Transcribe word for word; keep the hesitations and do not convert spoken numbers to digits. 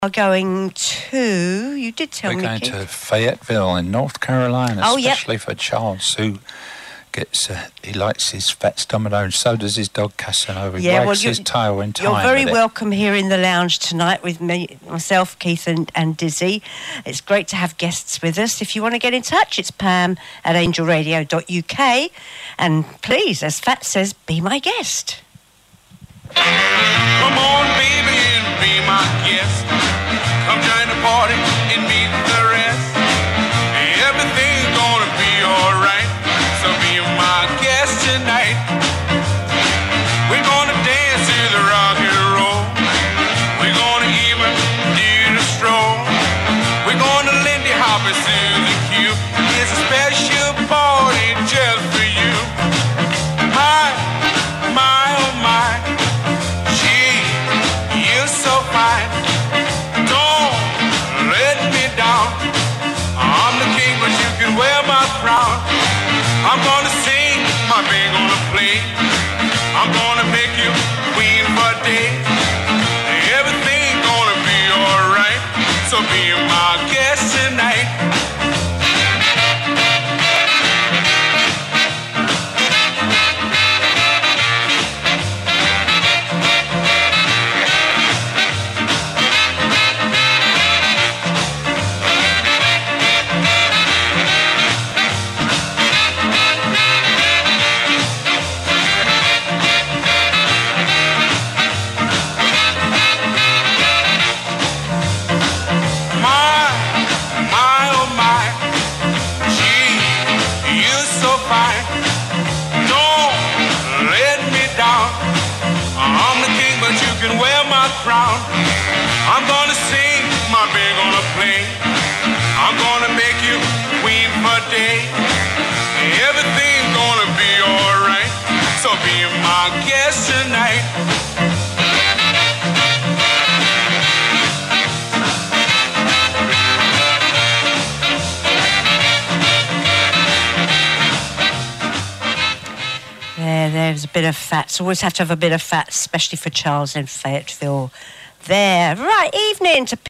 are going to, you did tell We're me, going Keith. to Fayetteville in North Carolina, Oh, yep. especially for Charles, who gets, uh, he likes his Fats Domino, and so does his dog Casanova. He Yeah, wags well, his tail in time. You're very with it. welcome here in the lounge tonight with me, myself, Keith and, and Dizzy. It's great to have guests with us. If you want to get in touch, it's Pam at angel radio dot U K. And please, as Fat says, be my guest. Come on, baby, and be my guest. Come join the party and meet the rest. Everything's gonna be alright, so be my guest tonight. We're gonna dance to the rock and roll. We're gonna even do the stroll. We're gonna Lindy Hop and Susie Q. It's a special party just for you. My, my, oh my. Gee, you're so fine. Don't let me down. I'm the king, but you can wear my crown. I'm gonna sing, my band gonna play. I'm gonna make you queen for a day. Everything's gonna be alright, so be my guest tonight. I'm gonna sing, my band gonna play. I'm gonna make you queen for a day. Everything's gonna be alright, so be my guest tonight. There, there's a bit of fats. Always have to have a bit of fats, especially for Charles in Fayetteville. There. Right, evening to